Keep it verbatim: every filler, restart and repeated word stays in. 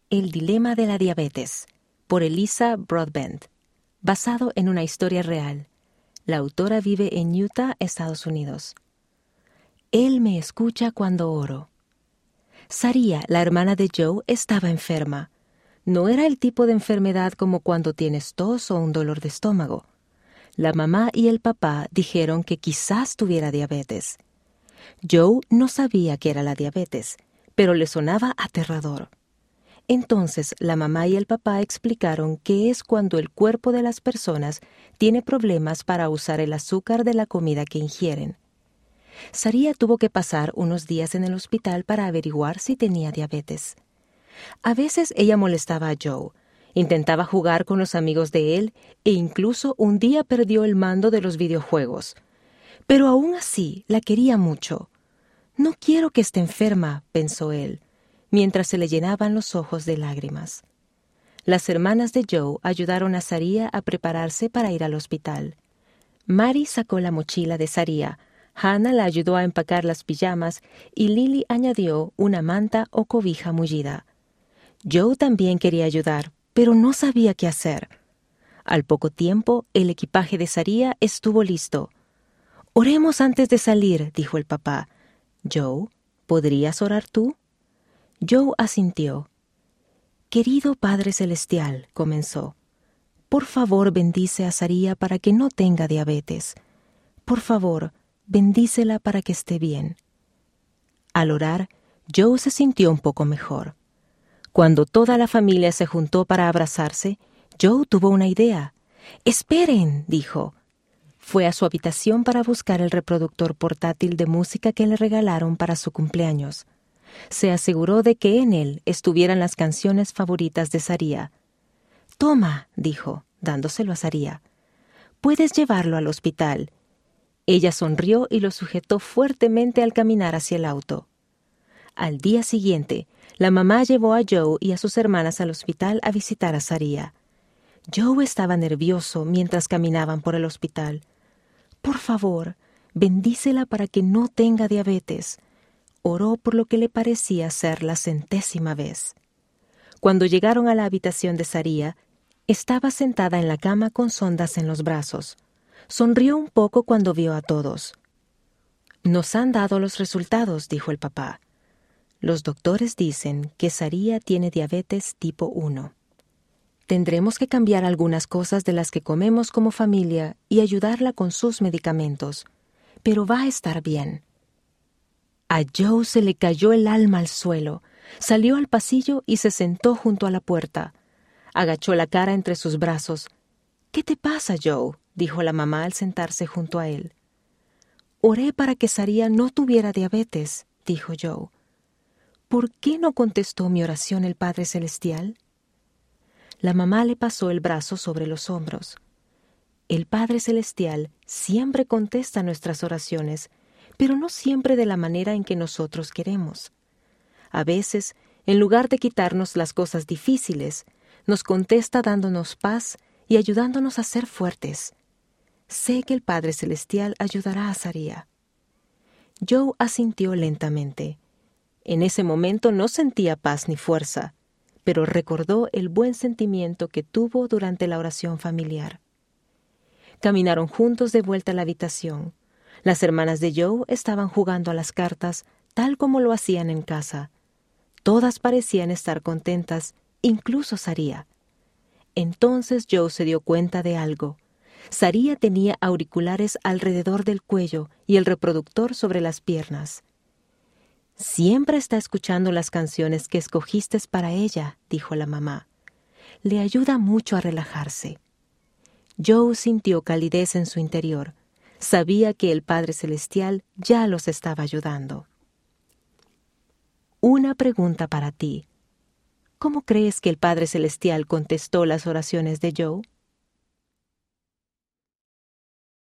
El dilema de la diabetes, por Elisa Broadbent, basado en una historia real. La autora vive en Utah, Estados Unidos. Él me escucha cuando oro. Saria, la hermana de Joe, estaba enferma. No era el tipo de enfermedad como cuando tienes tos o un dolor de estómago. La mamá y el papá dijeron que quizás tuviera diabetes. Joe no sabía qué era la diabetes, pero le sonaba aterrador. Entonces la mamá y el papá explicaron que es cuando el cuerpo de las personas tiene problemas para usar el azúcar de la comida que ingieren. Saria tuvo que pasar unos días en el hospital para averiguar si tenía diabetes. A veces ella molestaba a Joe, intentaba jugar con los amigos de él e incluso un día perdió el mando de los videojuegos. Pero aún así la quería mucho. «No quiero que esté enferma», pensó él, mientras se le llenaban los ojos de lágrimas. Las hermanas de Joe ayudaron a Saria a prepararse para ir al hospital. Mary sacó la mochila de Saria, Hannah la ayudó a empacar las pijamas y Lily añadió una manta o cobija mullida. Joe también quería ayudar, pero no sabía qué hacer. Al poco tiempo, el equipaje de Saria estuvo listo. «Oremos antes de salir», dijo el papá. «Joe, ¿podrías orar tú?» Joe asintió. «Querido Padre Celestial», comenzó, «por favor bendice a Saria para que no tenga diabetes. Por favor, bendícela para que esté bien». Al orar, Joe se sintió un poco mejor. Cuando toda la familia se juntó para abrazarse, Joe tuvo una idea. «¡Esperen!», dijo. Fue a su habitación para buscar el reproductor portátil de música que le regalaron para su cumpleaños. Se aseguró de que en él estuvieran las canciones favoritas de Saria. «Toma», dijo, dándoselo a Saria. «Puedes llevarlo al hospital». Ella sonrió y lo sujetó fuertemente al caminar hacia el auto. Al día siguiente, la mamá llevó a Joe y a sus hermanas al hospital a visitar a Saria. Joe estaba nervioso mientras caminaban por el hospital. «Por favor, bendícela para que no tenga diabetes». Oró por lo que le parecía ser la centésima vez. Cuando llegaron a la habitación de Saria, estaba sentada en la cama con sondas en los brazos. Sonrió un poco cuando vio a todos. «Nos han dado los resultados», dijo el papá. «Los doctores dicen que Saria tiene diabetes tipo uno. Tendremos que cambiar algunas cosas de las que comemos como familia y ayudarla con sus medicamentos, pero va a estar bien». A Joe se le cayó el alma al suelo. Salió al pasillo y se sentó junto a la puerta. Agachó la cara entre sus brazos. «¿Qué te pasa, Joe?», dijo la mamá al sentarse junto a él. «Oré para que Saria no tuviera diabetes», dijo Joe. «¿Por qué no contestó mi oración el Padre Celestial?». La mamá le pasó el brazo sobre los hombros. «El Padre Celestial siempre contesta nuestras oraciones, pero no siempre de la manera en que nosotros queremos. A veces, en lugar de quitarnos las cosas difíciles, nos contesta dándonos paz y ayudándonos a ser fuertes. Sé que el Padre Celestial ayudará a Saria». Joe asintió lentamente. En ese momento no sentía paz ni fuerza, pero recordó el buen sentimiento que tuvo durante la oración familiar. Caminaron juntos de vuelta a la habitación. Las hermanas de Joe estaban jugando a las cartas, tal como lo hacían en casa. Todas parecían estar contentas, incluso Saria. Entonces Joe se dio cuenta de algo. Saria tenía auriculares alrededor del cuello y el reproductor sobre las piernas. «Siempre está escuchando las canciones que escogiste para ella», dijo la mamá. «Le ayuda mucho a relajarse». Joe sintió calidez en su interior. Sabía que el Padre Celestial ya los estaba ayudando. Una pregunta para ti. ¿Cómo crees que el Padre Celestial contestó las oraciones de Joe?